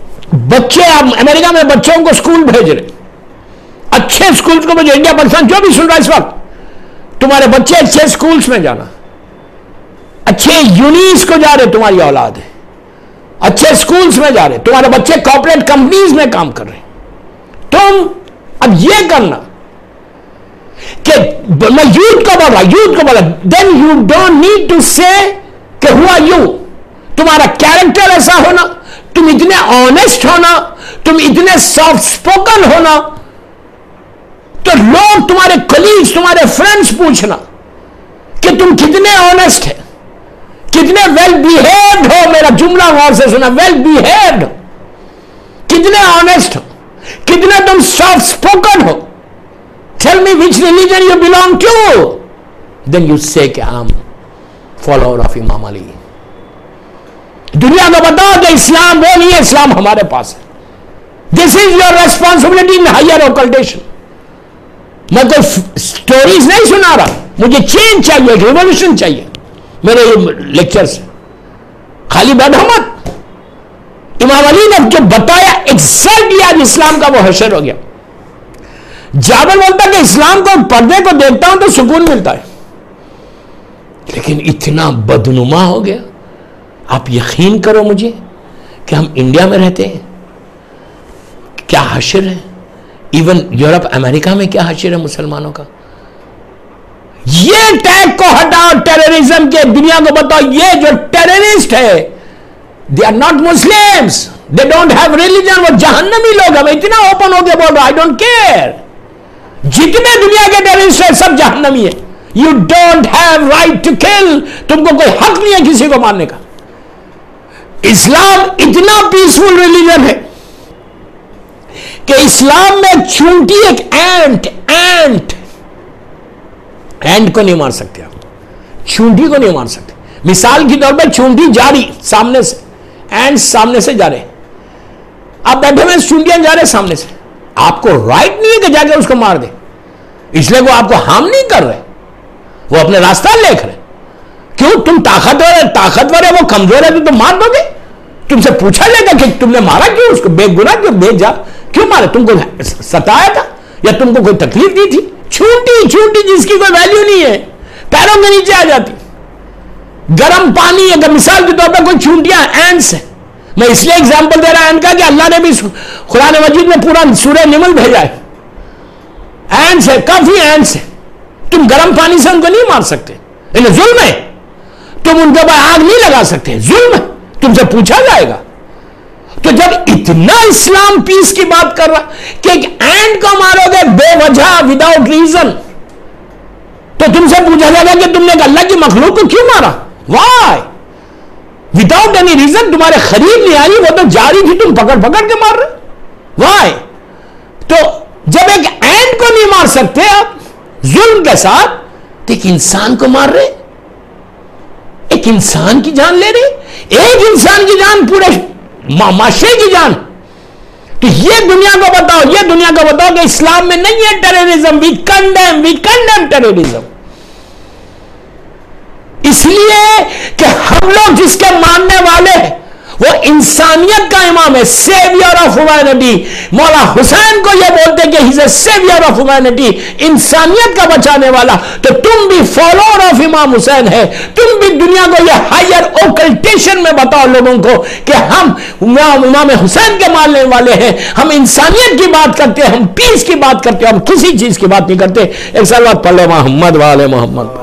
بچے امریکہ میں بچوں کو اسکول بھیج رہے, اچھے اسکولز کو بھیجو. انڈیا پاکستان جو بھی سن رہا ہے اس وقت, تمہارے بچے اچھے اسکولز میں جانا, اچھے یونیز کو جا رہے, تمہاری اولاد ہے اچھے اسکولز میں جا رہے, تمہارے بچے کارپوریٹ کمپنیز میں کام کر رہے ہیں. تم اب یہ کرنا کہ میں یوتھ کو بولا, then you don't need to say کہ ہو آر یو. تمہارا کیریکٹر ایسا ہونا, تم اتنے آنےسٹ ہونا, تم اتنے سافٹ اسپوکن ہونا, تو لوگ تمہارے کلیگز, تمہارے فرینڈز پوچھنا کہ تم کتنے آنےسٹ ہیں, کتنے ویل بیہیوڈ ہو. میرا جملہ غور سے سنا, ویل بیہیوڈ, کتنے آنےسٹ ہو, کتنے تم سافٹ اسپوکن ہو. Tell me which religion you belong to, then you say کہ آئی ایم فالوور آف امام علی. دنیا کو بتاؤ کہ اسلام وہ نہیں ہے, اسلام ہمارے پاس ہے. This is your responsibility in higher occultation. میں کوئی سٹوریز نہیں سنا رہا, مجھے چینج چاہیے, ریولیوشن چاہیے میرے لیکچر سے. خالی بیٹھو مت. امام علی نے جو بتایا ایگزیکٹلی آج اسلام کا وہ حشر ہو گیا. جابر بولتا کہ اسلام کو پردے کو دیکھتا ہوں تو سکون ملتا ہے, لیکن اتنا بدنما ہو گیا. آپ یقین کرو مجھے کہ ہم انڈیا میں رہتے ہیں, کیا حشر ہے. ایون یورپ امریکہ میں کیا حشر ہے مسلمانوں کا. یہ ٹیگ کو ہٹاؤ ٹیررزم کے, دنیا کو بتاؤ یہ جو ٹیررسٹ ہے they are not Muslims, they don't have religion, وہ جہنمی لوگ ہیں. میں اتنا اوپن ہو کے بول رہا, I don't care. جتنے دنیا کے ٹیررسٹ ہیں سب جہنمی ہیں. You don't have right to kill, تم کو کوئی حق نہیں ہے کسی کو مارنے کا. اسلام اتنا پیسفل ریلیجن ہے کہ اسلام میں چونٹی ایک اینٹ کو نہیں مار سکتے آپ, چونٹی کو نہیں مار سکتے. مثال کی طور پر چونٹی جا رہی سامنے سے, اینٹ سامنے سے جا رہے, آپ بیٹھے ہوئے چونٹیاں جا رہے سامنے سے, آپ کو رائٹ نہیں ہے کہ جا کے اس کو مار دے, اس لیے وہ آپ کو ہارم نہیں کر رہے, وہ اپنے راستہ لکھ رہے. کیوں؟ تم طاقتور ہے, وہ کمزور ہے تو تم مار دو گے. تم سے پوچھا جائے گا کہ تم نے مارا کیوں اس کو, بے گناہ کیوں, بے جا کیوں مارا, تم کو ستایا تھا یا تم کو کوئی تکلیف دی تھی. چھوٹی جس کی کوئی ویلیو نہیں ہے پیروں کے نیچے آ جاتی. گرم پانی, اگر مثال کے طور پر کوئی چونٹیاں اینٹس ہیں, میں اس لیے ایگزامپل دے رہا ہوں کا کہ اللہ نے بھی قرآن مجید میں پورا سورہ نمل بھیجا ہے. اینٹس ہے, کافی اینٹس ہے, تم گرم پانی سے ان کو نہیں مار سکتے, انہیں ظلم ہے. تم ان کے اوپر آگ نہیں لگا سکتے, ظلم ہے, تم سے پوچھا جائے گا. تو جب اتنا اسلام پیس کی بات کر رہا کہ ایک اینٹ کو مارو گے بے وجہ وداؤٹ ریزن, تو تم سے پوچھا جائے گا کہ تم نے اللہ کی مخلوق کو کیوں مارا, وائی, وداؤٹ اینی ریزن. تمہارے خرید نہیں آئی, وہ تو جاری تھی, تم پکڑ کے مار رہے, وائی. تو جب ایک اینٹ کو نہیں مار سکتے آپ ظلم کے ساتھ, تو ایک انسان کو مار رہے, ایک انسان کی جان لے رہے, ایک انسان کی جان پورے معاشرے کی جان. تو یہ دنیا کو بتاؤ کہ اسلام میں نہیں ہے ٹیررزم. We condemn terrorism. اس لیے کہ ہم لوگ جس کے ماننے والے ہیں وہ انسانیت کا امام ہے, سیویئر آف ہیومینٹی. مولا حسین کو یہ بولتے کہ he is a saviour of humanity, انسانیت کا بچانے والا. تو تم بھی فالوور آف امام حسین ہے, تم بھی دنیا کو یہ ہائر اوکلٹیشن میں بتاؤ لوگوں کو کہ ہم امام حسین کے ماننے والے ہیں, ہم انسانیت کی بات کرتے ہیں, ہم پیس کی بات کرتے ہیں, ہم کسی چیز کی بات نہیں کرتے. ایک سال بعد پڑھ لے محمد والے محمد.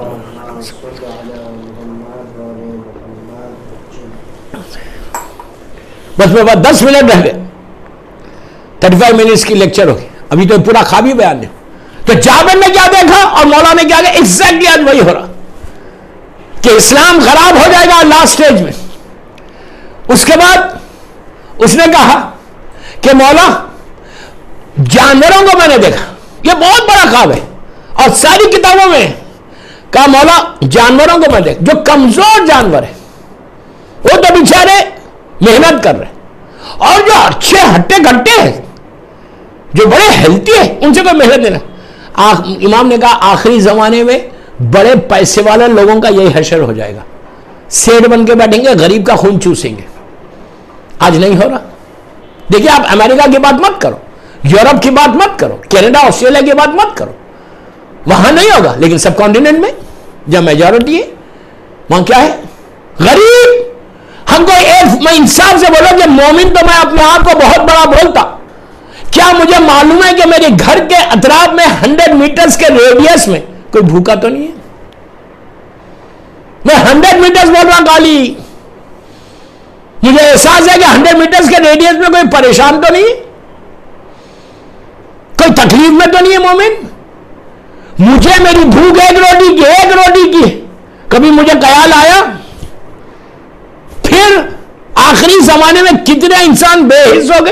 بس میرے پاس 10 منٹ رہ گئے, 35 منٹس کی لیکچر ہوگی, ابھی تو پورا خوابی بیان نہیں. تو جابر نے کیا دیکھا اور مولا نے کیا, ایگزیکٹلی آج وہی ہو رہا کہ اسلام خراب ہو جائے گا لاسٹ سٹیج میں. اس کے بعد اس نے کہا کہ مولا جانوروں کو میں نے دیکھا, یہ بہت بڑا خواب ہے اور ساری کتابوں میں کہا مولا جانوروں کو میں دیکھ, جو کمزور جانور ہیں وہ تو بیچارے محنت کر رہے, اور جو اچھے ہٹے گھٹے ہیں جو بڑے ہیلتھی ہیں ان سے کوئی محنت نہیں. امام نے کہا آخری زمانے میں بڑے پیسے والے لوگوں کا یہی حشر ہو جائے گا, سیٹ بن کے بیٹھیں گے, غریب کا خون چوسیں گے. آج نہیں ہو رہا, دیکھیے آپ امریکہ کی بات مت کرو، یورپ کی بات مت کرو، کینیڈا آسٹریلیا کی بات مت کرو، وہاں نہیں ہوگا، لیکن سب کانٹیننٹ میں جب میجورٹی ہے وہاں کیا ہے؟ غریب. ہم کو ایک میں انصاف سے بولو کہ مومن تو میں اپنے آپ کو بہت بڑا بولتا، کیا مجھے معلوم ہے کہ میرے گھر کے اطراف میں 100 میٹرز کے ریڈیس میں کوئی بھوکا تو نہیں ہے؟ میں 100 میٹرز بول رہا ہوں کالی، مجھے احساس ہے کہ 100 میٹرز کے ریڈیس میں کوئی پریشان تو نہیں ہے، کوئی تکلیف میں تو نہیں ہے مومن. مجھے میری بھوک ایک روٹی کی کبھی مجھے خیال آیا؟ پھر آخری زمانے میں کتنے انسان بے حس ہو گئے،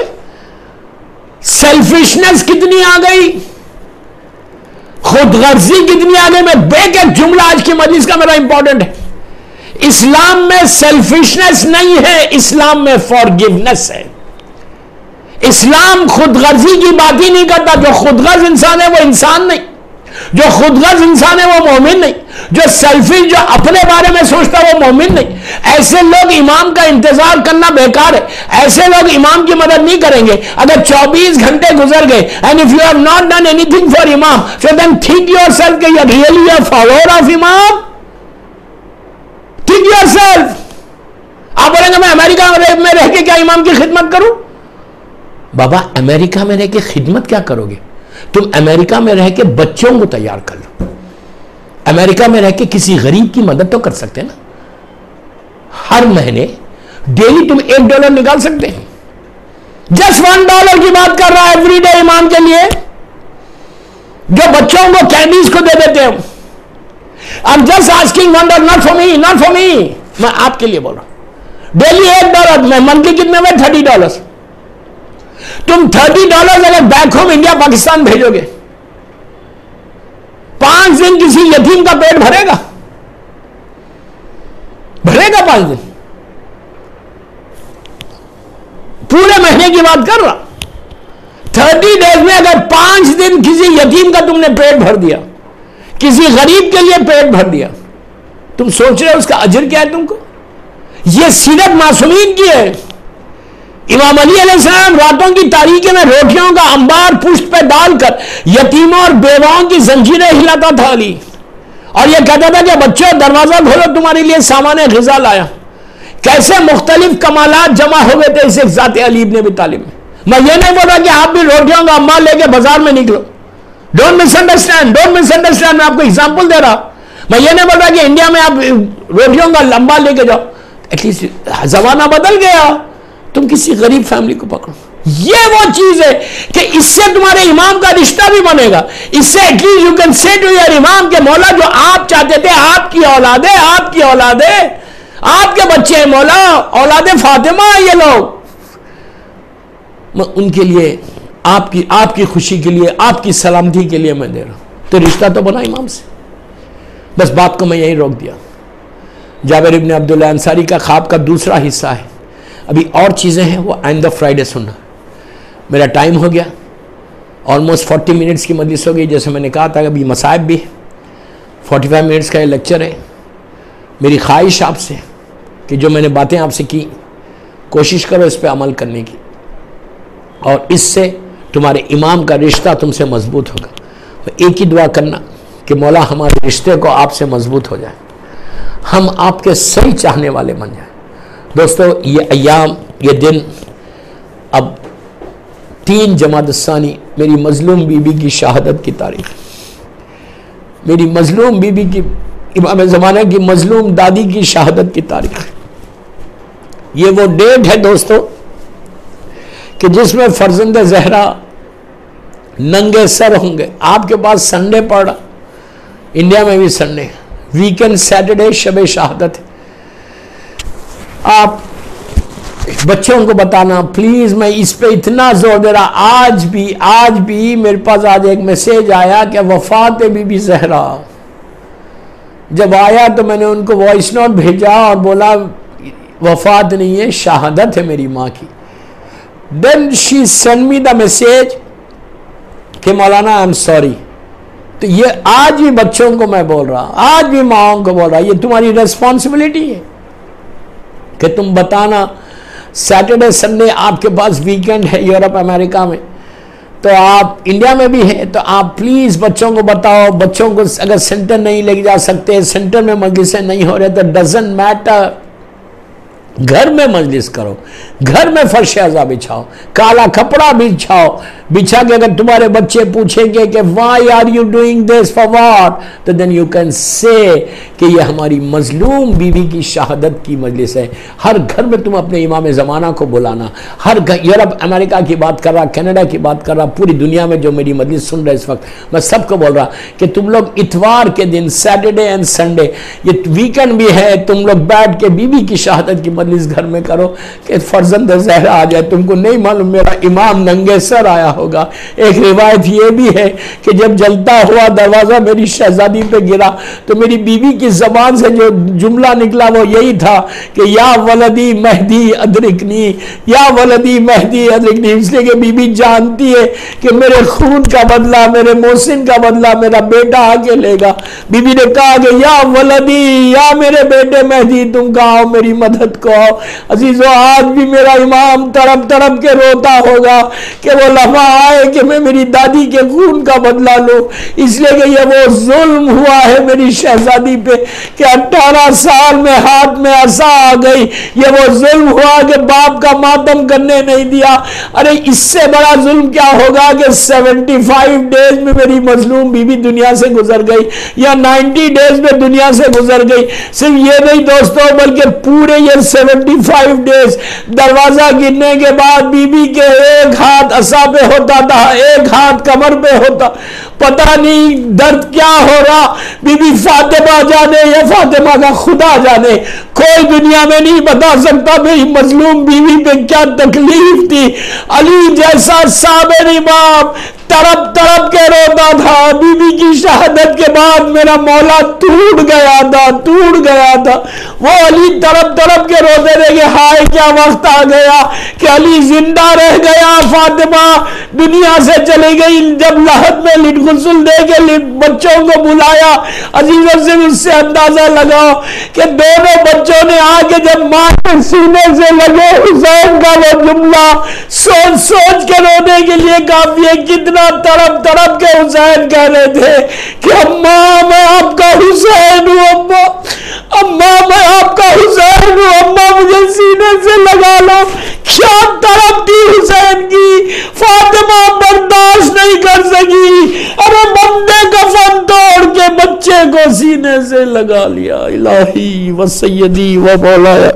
سیلفشنس کتنی آ گئی، خود غرضی کتنی آ گئی. میں ایک جملہ آج کی مجلس کا میرا امپورٹنٹ ہے، اسلام میں سیلفشنس نہیں ہے، اسلام میں فارگیونیس ہے. اسلام خود غرضی کی بات ہی نہیں کرتا. جو خود غرض انسان ہے وہ انسان نہیں، جو خود غرض انسان ہے وہ مومن نہیں، جو سیلفش جو اپنے بارے میں سوچتا ہے وہ مومن نہیں. ایسے لوگ امام کا انتظار کرنا بیکار ہے، ایسے لوگ امام کی مدد نہیں کریں گے. اگر 24 گھنٹے گزر گئے and if you have not done anything for imam, so then think yourself کہ you really a follower of imam. think yourself. آپ بولیں گے میں امریکہ میں رہ کے کیا امام کی خدمت کروں؟ بابا امریکہ میں رہ کے خدمت کیا کرو گے؟ تم امریکہ میں رہ کے بچوں کو تیار کر لو، امریکہ میں رہ کے کسی غریب کی مدد تو کر سکتے نا. ہر مہینے ڈیلی تم $1 نکال سکتے ہیں. جسٹ $1 کی بات کر رہا ہے ایوری ڈے امام کے لیے، جو بچوں کو کینڈیز کو دے دیتے ہیں. I'm just asking $1, not for me, not for me. میں آپ کے لیے بول رہا ہوں. ڈیلی $1 میں منتھلی کتنے میں $30. تم $30 اگر بیک ہوم انڈیا پاکستان بھیجو گے، 5 دن کسی یتیم کا پیٹ بھرے گا؟ 5 دن؟ پورے مہینے کی بات کر رہا. 30 days میں اگر 5 دن کسی یتیم کا تم نے پیٹ بھر دیا، کسی غریب کے لیے پیٹ بھر دیا، تم سوچ رہے ہو اس کا اجر کیا ہے تم کو؟ یہ سیرت معصومین کی ہے. امام علی علیہ السلام راتوں کی تاریکی میں روٹیوں کا انبار پشت پہ ڈال کر یتیموں اور بیواؤں کی زنجیریں ہلاتا تھا علی، اور یہ کہتا تھا کہ بچوں دروازہ کھولو تمہارے لیے سامان غذا لایا. کیسے مختلف کمالات جمع ہو گئے تھے اس ایک ذات علی ابن ابی طالب میں. میں یہ نہیں بول رہا کہ آپ بھی روٹیوں کا انبار لے کے بازار میں نکلو، ڈونٹ مس انڈرسٹینڈ، میں آپ کو ایگزامپل دے رہا. میں یہ نہیں بول رہا کہ انڈیا میں آپ روٹیوں کا انبار لے کے جاؤ، ایٹ لیسٹ زمانہ بدل گیا، تم کسی غریب فیملی کو پکڑو. یہ وہ چیز ہے کہ اس سے تمہارے امام کا رشتہ بھی بنے گا. اس سے at least you can say to your imam کہ مولا جو آپ چاہتے تھے، آپ کی اولادیں، آپ کی اولادیں، آپ کے بچے ہیں مولا، اولاد فاطمہ یہ لوگ، میں ان کے لیے آپ کی خوشی کے لیے، آپ کی سلامتی کے لیے میں دے رہا ہوں. تو رشتہ تو بنا امام سے. بس بات کو میں یہی روک دیا. جابر ابن عبداللہ انصاری کا خواب کا دوسرا حصہ ہے. ابھی اور چیزیں ہیں وہ آئندہ فرائیڈے سننا. میرا ٹائم ہو گیا، آلموسٹ 40 منٹس کی مجلس ہو گئی. جیسے میں نے کہا تھا ابھی مصائب بھی ہے، 45 منٹس کا یہ لیکچر ہے. میری خواہش آپ سے کہ جو میں نے باتیں آپ سے کی، کوشش کرو اس پہ عمل کرنے کی، اور اس سے تمہارے امام کا رشتہ تم سے مضبوط ہوگا. ایک ہی دعا کرنا کہ مولا ہمارے رشتے کو آپ سے مضبوط ہو جائے، ہم آپ کے صحیح چاہنے والے بن جائیں. دوستو یہ ایام، یہ دن، اب 3 جمادی الثانی میری مظلوم بی بی کی شہادت کی تاریخ، میری مظلوم بی بی کی، امام زمانہ کی مظلوم دادی کی شہادت کی تاریخ. یہ وہ ڈیٹ ہے دوستو کہ جس میں فرزند زہرا ننگے سر ہوں گے. آپ کے پاس سنڈے پڑ رہا، انڈیا میں بھی سنڈے، ویکینڈ سیٹرڈے شب شہادت ہے. آپ بچوں کو بتانا پلیز، میں اس پہ اتنا زور دے رہا. آج بھی میرے پاس آج ایک میسیج آیا کہ وفات بی بی زہرا. جب آیا تو میں نے ان کو وائس نوٹ بھیجا اور بولا وفات نہیں ہے، شہادت ہے میری ماں کی. Then she sent me the message کہ مولانا I'm sorry. تو یہ آج بھی بچوں کو میں بول رہا، آج بھی ماؤں کو بول رہا، یہ تمہاری ریسپانسبلٹی ہے کہ تم بتانا. سیٹرڈے سنڈے آپ کے پاس ویکینڈ ہے یورپ امریکہ میں، تو آپ انڈیا میں بھی ہیں، تو آپ پلیز بچوں کو بتاؤ، بچوں کو اگر سینٹر نہیں لے جا سکتے، سینٹر میں مجلسیں نہیں ہو رہے تو ڈزنٹ میٹر، گھر میں مجلس کرو، گھر میں فرش ازا بچھاؤ، کالا کپڑا بچھاؤ، بچھا کے اگر تمہارے بچے پوچھیں گے کہ why are you doing this for what، تو then you can say کہ یہ ہماری مظلوم بیوی کی شہادت کی مجلس ہے۔ ہر گھر میں تم اپنے امام زمانہ کو بلانا، ہر یورپ امریکہ کی بات کر رہا، کینیڈا کی بات کر رہا، پوری دنیا میں جو میری مجلس سن رہے اس وقت، میں سب کو بول رہا کہ تم لوگ اتوار کے دن، سیٹرڈے اینڈ سنڈے، یہ ویکنڈ بھی ہے، تم لوگ بیٹھ کے بیوی کی شہادت کی مجلس گھر میں کرو کہ فرزند زہرا آ جائے۔ تم کو نہیں معلوم میرا امام ننگے سر آیا ہوگا۔ ایک روایت یہ بھی ہے کہ جب جلتا ہوا دروازہ میری شہزادی پہ گرا تو میری بیوی کی زبان سے جو جملہ نکلا وہ یہی تھا کہ یا ولدی مہدی ادرکنی، یا ولدی مہدی ادرکنی، اس لیے کہ بیوی جانتی ہے کہ میرے خون کا بدلہ، میرے محسن کا بدلہ میرا بیٹا آ کے لے گا۔ بیوی نے کہا کہ یا ولدی، یا میرے بیٹے مہدی تم کہاں ہو، میری مدد کو آؤ۔ عزیزو آج بھی میرا امام تڑپ تڑپ کے روتا ہوگا کہ وہ لمحہ آئے کہ میں میری دادی کے خون کا بدلہ لوں، اس لیے کہ یہ وہ ظلم ہوا ہے میری شہزادی پہ کہ 18 سال میں ہاتھ میں عصا آ گئی، یہ وہ ظلم ہوا کہ باپ کا ماتم کرنے نہیں دیا۔ ارے اس سے بڑا ظلم کیا ہوگا کہ 75 ڈیز میں میری مظلوم بیوی دنیا سے گزر گئی، یا 90 ڈیز میں دنیا سے گزر گئی۔ صرف یہ نہیں دوستوں، بلکہ پورے یہ 75 ڈیز دروازہ گرنے کے بعد بیوی کے ایک ہاتھ عصا پہ ہوتا تھا، ایک ہاتھ کمر پہ ہوتا، پتہ نہیں درد کیا ہو رہا، بی بی فاطمہ جانے یا فاطمہ کا خدا جانے، کوئی دنیا میں نہیں بتا سکتا میری مظلوم بیوی پہ کیا تکلیف تھی۔ علی جیسا صابر امام تڑپ تڑپ کے روتا تھا، بی بی کی شہادت کے بعد میرا مولا ٹوٹ گیا تھا۔ وہ علی تڑپ تڑپ کے روتے تھے کہ ہائے کیا وقت آ گیا کہ علی زندہ رہ گیا، فاطمہ دنیا سے چلی گئی۔ جب لحد میں لٹ غسل دے کے بچوں کو بلایا، عزیزوں سے اس سے اندازہ لگاؤ کہ دونوں بچوں نے آ کے جب ماں کے سینے سے لگے، حسین کا وہ جملہ سوچ سوچ کے رونے کے لیے کافی ہے، کتنا تڑپ تڑپ کے حسین کہہ رہے تھے کہ اماں میں آپ کا حسین ہوں، اماں میں آپ کا حسین ہوں، اماں مجھے سینے سے لگا لو۔ کیا تڑپ تھی حسین کی، فاطمہ برداشت نہیں کر سکی، ارے بندے کفن توڑ کے بچے کو سینے سے لگا لیا۔ الہی و سیدی و مولایا،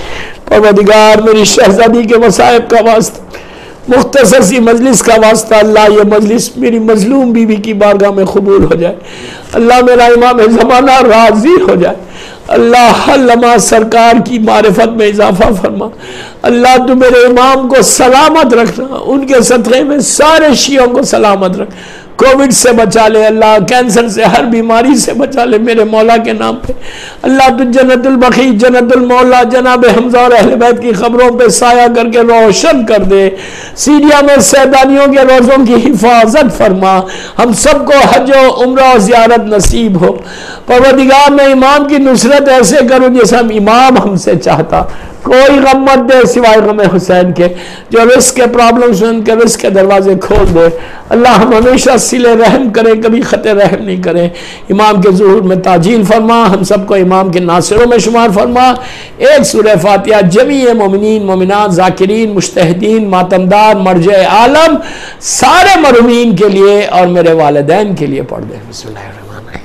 پروردگار میری شہزادی کے مصائب کا واسطہ، مختصر سی مجلس کا واسطہ، اللہ یہ مجلس میری مظلوم بیوی کی بارگاہ میں قبول ہو جائے، اللہ میرا امام زمانہ راضی ہو جائے، اللہ ہر لمحہ سرکار کی معرفت میں اضافہ فرما، اللہ تو میرے امام کو سلامت رکھنا، ان کے صدقے میں سارے شیعوں کو سلامت رکھ، کووڈ سے بچا لے اللہ، کینسر سے، ہر بیماری سے بچا لے میرے مولا کے نام پہ، اللہ تو جنت البقیع، جنت المولا، جناب حمزہ اور اہل بیت کی خبروں پہ سایہ کر کے روشن کر دے، سیریا میں سیدانیوں کے روزوں کی حفاظت فرما، ہم سب کو حج و عمرہ و زیارت نصیب ہو، پروردگار میں امام کی نصرت ایسے کروں جیسے امام ہم سے چاہتا، کوئی غم مت دے سوائے غم حسین کے، جو رزق کے پرابلمز ہیں ان کے رزق کے دروازے کھول دے، اللہ ہم ہمیشہ صلہ رحم کریں، کبھی خطِ رحم نہیں کریں، امام کے ظہور میں تعجیل فرما، ہم سب کو امام کے ناصروں میں شمار فرما، ایک سورہ فاتحہ جمیع مومنین مومنات ذاکرین مجتہدین ماتمدار مرجع عالم سارے مرحومین کے لیے اور میرے والدین کے لیے پڑھ دیں۔ بسم اللہ الرحمن الرحیم،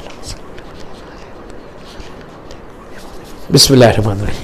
بسم اللہ الرحمن الرحیم،